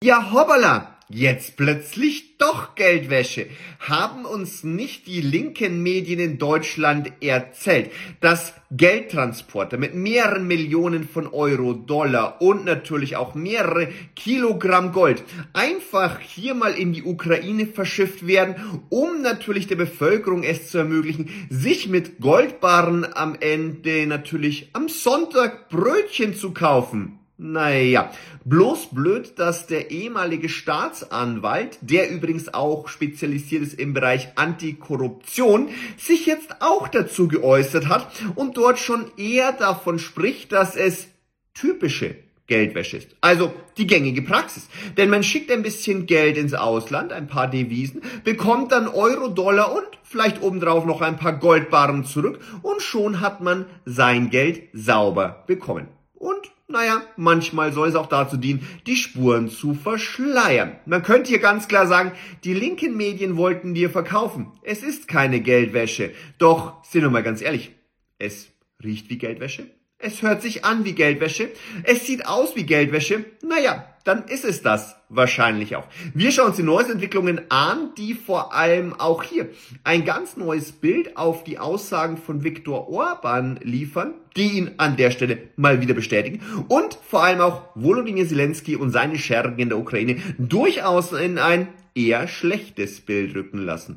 Ja, hoppala, jetzt plötzlich doch Geldwäsche. Haben uns nicht die linken Medien in Deutschland erzählt, dass Geldtransporter mit mehreren Millionen von Euro, Dollar und natürlich auch mehrere Kilogramm Gold einfach hier mal in die Ukraine verschifft werden, um natürlich der Bevölkerung es zu ermöglichen, sich mit Goldbarren am Ende natürlich am Sonntag Brötchen zu kaufen? Naja, bloß blöd, dass der ehemalige Staatsanwalt, der übrigens auch spezialisiert ist im Bereich Antikorruption, sich jetzt auch dazu geäußert hat und dort schon eher davon spricht, dass es typische Geldwäsche ist. Also die gängige Praxis. Denn man schickt ein bisschen Geld ins Ausland, ein paar Devisen, bekommt dann Euro, Dollar und vielleicht obendrauf noch ein paar Goldbarren zurück und schon hat man sein Geld sauber bekommen. Und naja, manchmal soll es auch dazu dienen, die Spuren zu verschleiern. Man könnte hier ganz klar sagen, die linken Medien wollten dir verkaufen. Es ist keine Geldwäsche. Doch, sind wir mal ganz ehrlich, es riecht wie Geldwäsche. Es hört sich an wie Geldwäsche. Es sieht aus wie Geldwäsche. Naja, dann ist es das wahrscheinlich auch. Wir schauen uns die neuesten Entwicklungen an, die vor allem auch hier ein ganz neues Bild auf die Aussagen von Viktor Orban liefern, die ihn an der Stelle mal wieder bestätigen und vor allem auch Volodymyr Zelensky und seine Schergen in der Ukraine durchaus in ein eher schlechtes Bild rücken lassen.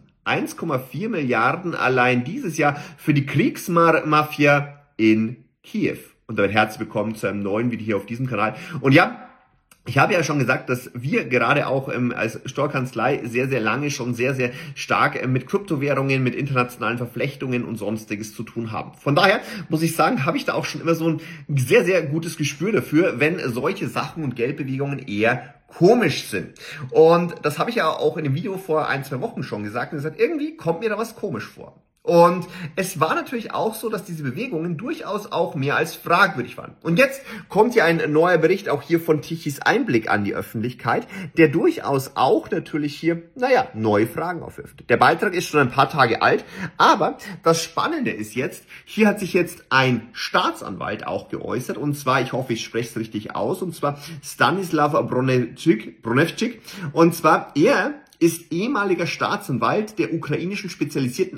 1,4 Milliarden allein dieses Jahr für die Kriegsmafia in Kiew. Und damit herzlich willkommen zu einem neuen Video hier auf diesem Kanal. Und ja, ich habe ja schon gesagt, dass wir gerade auch als Steuerkanzlei sehr, sehr lange schon sehr, sehr stark mit Kryptowährungen, mit internationalen Verflechtungen und Sonstiges zu tun haben. Von daher muss ich sagen, habe ich da auch schon immer so ein sehr, sehr gutes Gespür dafür, wenn solche Sachen und Geldbewegungen eher komisch sind. Und das habe ich ja auch in dem Video vor 1-2 Wochen schon gesagt und gesagt, irgendwie kommt mir da was komisch vor. Und es war natürlich auch so, dass diese Bewegungen durchaus auch mehr als fragwürdig waren. Und jetzt kommt hier ein neuer Bericht auch hier von Tichys Einblick an die Öffentlichkeit, der durchaus auch natürlich hier, neue Fragen aufwirft. Der Beitrag ist schon ein paar Tage alt, aber das Spannende ist jetzt, hier hat sich jetzt ein Staatsanwalt auch geäußert, und zwar, ich hoffe, ich spreche es richtig aus, und zwar Stanislav Bronevchik, und zwar er ist ehemaliger Staatsanwalt der ukrainischen spezialisierten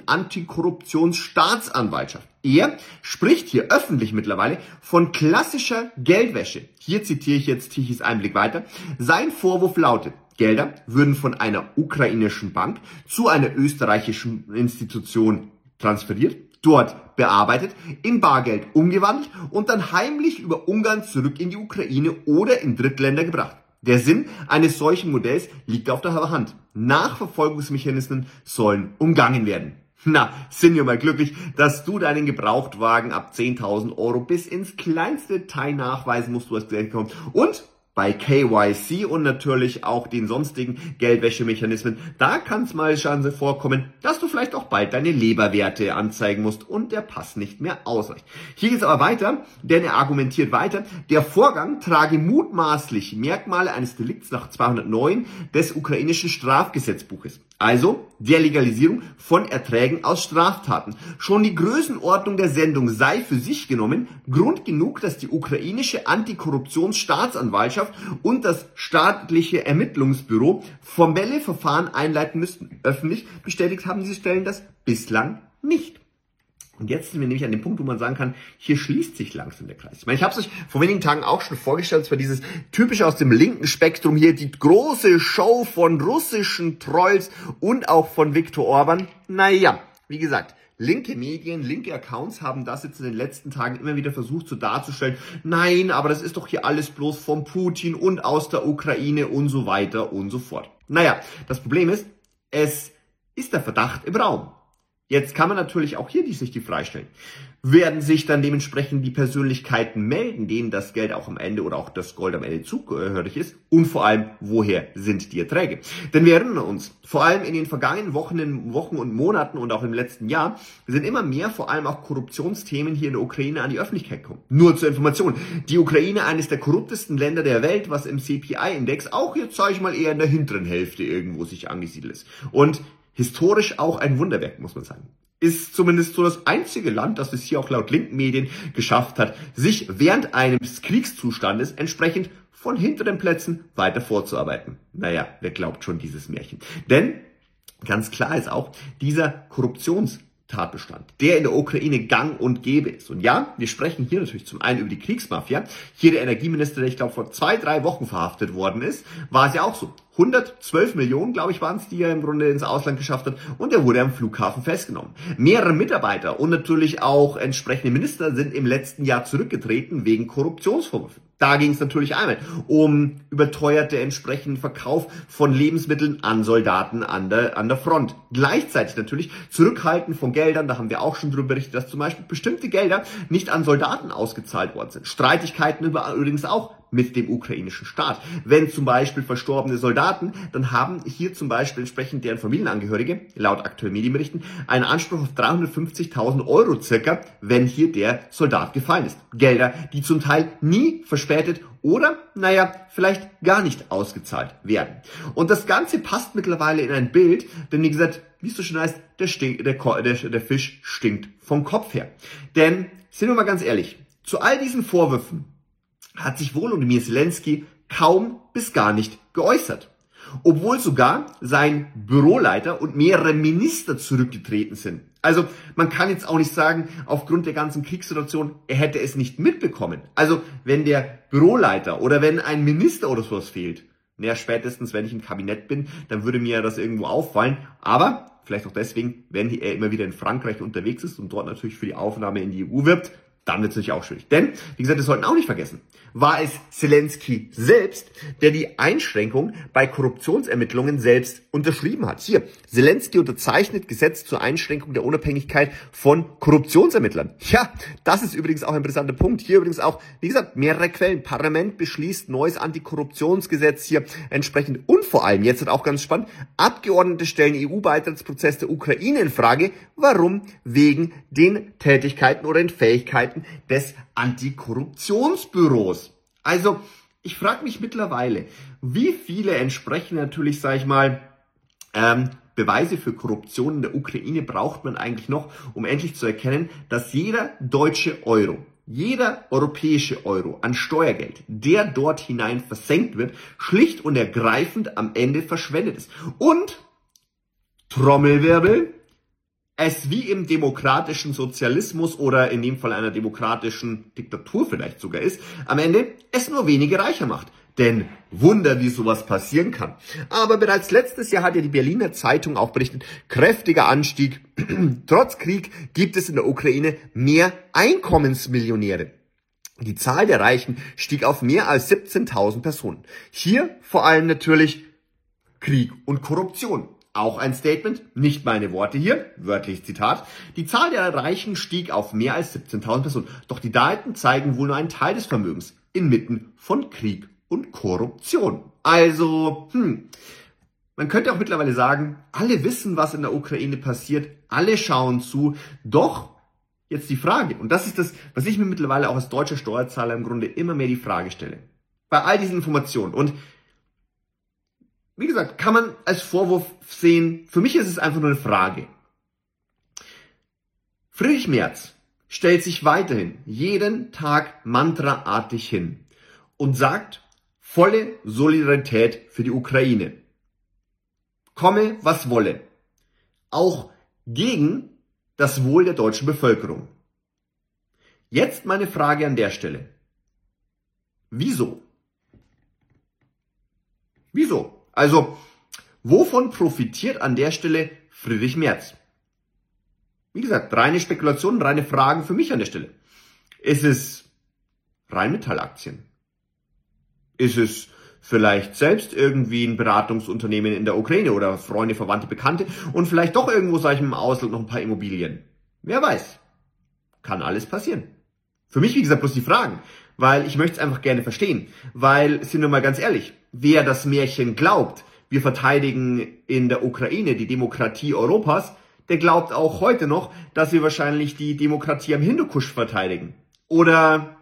Antikorruptionsstaatsanwaltschaft. Er spricht hier öffentlich mittlerweile von klassischer Geldwäsche. Hier zitiere ich jetzt Tichys Einblick weiter. Sein Vorwurf lautet: Gelder würden von einer ukrainischen Bank zu einer österreichischen Institution transferiert, dort bearbeitet, in Bargeld umgewandelt und dann heimlich über Ungarn zurück in die Ukraine oder in Drittländer gebracht. Der Sinn eines solchen Modells liegt auf der Hand. Nachverfolgungsmechanismen sollen umgangen werden. Na, sind wir mal glücklich, dass du deinen Gebrauchtwagen ab 10.000 Euro bis ins kleinste Detail nachweisen musst, du hast Geld bekommen. Und bei KYC und natürlich auch den sonstigen Geldwäschemechanismen, da kann es mal Chance vorkommen, dass du vielleicht auch bald deine Leberwerte anzeigen musst und der Pass nicht mehr ausreicht. Hier geht es aber weiter, denn er argumentiert weiter, der Vorgang trage mutmaßlich Merkmale eines Delikts nach 209 des ukrainischen Strafgesetzbuches. Also der Legalisierung von Erträgen aus Straftaten. Schon die Größenordnung der Sendung sei für sich genommen Grund genug, dass die ukrainische Antikorruptionsstaatsanwaltschaft und das staatliche Ermittlungsbüro formelle Verfahren einleiten müssten. Öffentlich bestätigt haben diese Stellen das bislang nicht. Und jetzt sind wir nämlich an dem Punkt, wo man sagen kann, hier schließt sich langsam der Kreis. Ich meine, ich habe es euch vor wenigen Tagen auch schon vorgestellt, es war dieses typische aus dem linken Spektrum hier, die große Show von russischen Trolls und auch von Viktor Orban. Naja, wie gesagt, linke Medien, linke Accounts haben das jetzt in den letzten Tagen immer wieder versucht so darzustellen. Nein, aber das ist doch hier alles bloß von Putin und aus der Ukraine und so weiter und so fort. Naja, das Problem ist, es ist der Verdacht im Raum. Jetzt kann man natürlich auch hier sich die Frage stellen. Werden sich dann dementsprechend die Persönlichkeiten melden, denen das Geld auch am Ende oder auch das Gold am Ende zugehörig ist? Und vor allem, woher sind die Erträge? Denn wir erinnern uns, vor allem in den vergangenen Wochen und Monaten und auch im letzten Jahr sind immer mehr vor allem auch Korruptionsthemen hier in der Ukraine an die Öffentlichkeit gekommen. Nur zur Information, die Ukraine, eines der korruptesten Länder der Welt, was im CPI-Index auch jetzt, sage ich mal, eher in der hinteren Hälfte irgendwo sich angesiedelt ist. Und historisch auch ein Wunderwerk, muss man sagen. Ist zumindest so das einzige Land, das es hier auch laut linken Medien geschafft hat, sich während eines Kriegszustandes entsprechend von hinter den Plätzen weiter vorzuarbeiten. Naja, wer glaubt schon dieses Märchen? Denn ganz klar ist auch, dieser Korruptionstatbestand, der in der Ukraine gang und gäbe ist. Und ja, wir sprechen hier natürlich zum einen über die Kriegsmafia. Hier der Energieminister, der ich glaube vor 2-3 Wochen verhaftet worden ist, war es ja auch so. 112 Millionen, glaube ich, waren es, die er im Grunde ins Ausland geschafft hat. Und er wurde am Flughafen festgenommen. Mehrere Mitarbeiter und natürlich auch entsprechende Minister sind im letzten Jahr zurückgetreten wegen Korruptionsvorwürfen. Da ging es natürlich einmal um überteuerte entsprechenden Verkauf von Lebensmitteln an Soldaten an der Front. Gleichzeitig natürlich Zurückhalten von Geldern, da haben wir auch schon darüber berichtet, dass zum Beispiel bestimmte Gelder nicht an Soldaten ausgezahlt worden sind. Streitigkeiten übrigens auch mit dem ukrainischen Staat. Wenn zum Beispiel verstorbene Soldaten, dann haben hier zum Beispiel entsprechend deren Familienangehörige, laut aktuellen Medienberichten, einen Anspruch auf 350.000 Euro circa, wenn hier der Soldat gefallen ist. Gelder, die zum Teil nie verspätet oder, vielleicht gar nicht ausgezahlt werden. Und das Ganze passt mittlerweile in ein Bild, denn wie gesagt, wie es so schön heißt, der Fisch stinkt vom Kopf her. Denn, sind wir mal ganz ehrlich, zu all diesen Vorwürfen hat sich Volodymyr Zelensky kaum bis gar nicht geäußert. Obwohl sogar sein Büroleiter und mehrere Minister zurückgetreten sind. Also man kann jetzt auch nicht sagen, aufgrund der ganzen Kriegssituation, er hätte es nicht mitbekommen. Also wenn der Büroleiter oder wenn ein Minister oder sowas fehlt, spätestens wenn ich im Kabinett bin, dann würde mir das irgendwo auffallen. Aber vielleicht auch deswegen, wenn er immer wieder in Frankreich unterwegs ist und dort natürlich für die Aufnahme in die EU wirbt, dann wird es natürlich auch schwierig. Denn, wie gesagt, wir sollten auch nicht vergessen, war es Zelensky selbst, der die Einschränkung bei Korruptionsermittlungen selbst unterschrieben hat. Hier, Zelensky unterzeichnet Gesetz zur Einschränkung der Unabhängigkeit von Korruptionsermittlern. Ja, das ist übrigens auch ein interessanter Punkt. Hier übrigens auch, wie gesagt, mehrere Quellen. Parlament beschließt neues Antikorruptionsgesetz hier entsprechend. Und vor allem, jetzt wird auch ganz spannend, Abgeordnete stellen EU-Beitrittsprozess der Ukraine in Frage. Warum? Wegen den Tätigkeiten oder den Fähigkeiten des Antikorruptionsbüros. Also, ich frage mich mittlerweile, wie viele entsprechend natürlich, Beweise für Korruption in der Ukraine braucht man eigentlich noch, um endlich zu erkennen, dass jeder deutsche Euro, jeder europäische Euro an Steuergeld, der dort hinein versenkt wird, schlicht und ergreifend am Ende verschwendet ist. Und, Trommelwirbel, es wie im demokratischen Sozialismus oder in dem Fall einer demokratischen Diktatur vielleicht sogar ist, am Ende es nur wenige reicher macht. Denn Wunder, wie sowas passieren kann. Aber bereits letztes Jahr hat ja die Berliner Zeitung auch berichtet, kräftiger Anstieg. Trotz Krieg gibt es in der Ukraine mehr Einkommensmillionäre. Die Zahl der Reichen stieg auf mehr als 17.000 Personen. Hier vor allem natürlich Krieg und Korruption. Auch ein Statement, nicht meine Worte hier, wörtlich Zitat. Die Zahl der Reichen stieg auf mehr als 17.000 Personen. Doch die Daten zeigen wohl nur einen Teil des Vermögens inmitten von Krieg und Korruption. Also, man könnte auch mittlerweile sagen, alle wissen, was in der Ukraine passiert, alle schauen zu. Doch, jetzt die Frage, und das ist das, was ich mir mittlerweile auch als deutscher Steuerzahler im Grunde immer mehr die Frage stelle. Bei all diesen Informationen und wie gesagt, kann man als Vorwurf sehen, für mich ist es einfach nur eine Frage. Friedrich Merz stellt sich weiterhin jeden Tag mantraartig hin und sagt, volle Solidarität für die Ukraine. Komme, was wolle. Auch gegen das Wohl der deutschen Bevölkerung. Jetzt meine Frage an der Stelle. Wieso? Wieso? Also, wovon profitiert an der Stelle Friedrich Merz? Wie gesagt, reine Spekulationen, reine Fragen für mich an der Stelle. Ist es Rheinmetall-Aktien? Ist es vielleicht selbst irgendwie ein Beratungsunternehmen in der Ukraine oder Freunde, Verwandte, Bekannte und vielleicht doch irgendwo, im Ausland noch ein paar Immobilien? Wer weiß. Kann alles passieren. Für mich, wie gesagt, bloß die Fragen, weil ich möchte es einfach gerne verstehen. Weil, sind wir mal ganz ehrlich, wer das Märchen glaubt, wir verteidigen in der Ukraine die Demokratie Europas, der glaubt auch heute noch, dass wir wahrscheinlich die Demokratie am Hindukusch verteidigen. Oder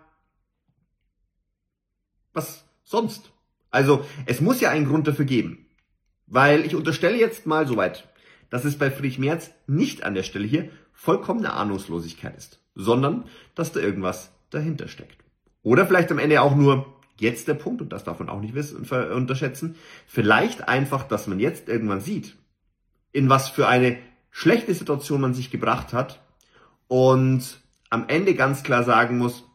was sonst? Also, es muss ja einen Grund dafür geben. Weil ich unterstelle jetzt mal soweit, dass es bei Friedrich Merz nicht an der Stelle hier vollkommene Ahnungslosigkeit ist, sondern dass da irgendwas dahinter steckt. Oder vielleicht am Ende auch nur jetzt der Punkt, und das darf man auch nicht unterschätzen, vielleicht einfach, dass man jetzt irgendwann sieht, in was für eine schlechte Situation man sich gebracht hat und am Ende ganz klar sagen muss,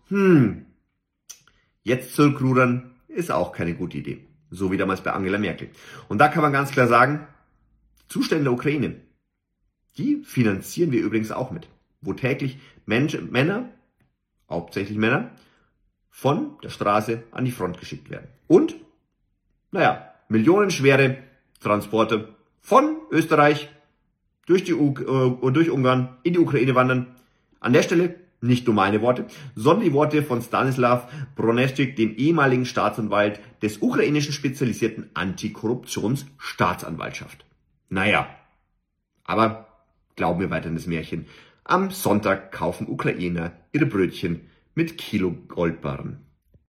jetzt zurückrudern ist auch keine gute Idee. So wie damals bei Angela Merkel. Und da kann man ganz klar sagen, Zustände der Ukraine, die finanzieren wir übrigens auch mit, wo täglich Männer, hauptsächlich Männer, von der Straße an die Front geschickt werden. Und, millionenschwere Transporte von Österreich durch Ungarn in die Ukraine wandern. An der Stelle nicht nur meine Worte, sondern die Worte von Stanislav Broniewicz, dem ehemaligen Staatsanwalt des ukrainischen spezialisierten Antikorruptionsstaatsanwaltschaft. Aber glauben wir weiter an das Märchen. Am Sonntag kaufen Ukrainer ihre Brötchen mit Kilo Goldbarren.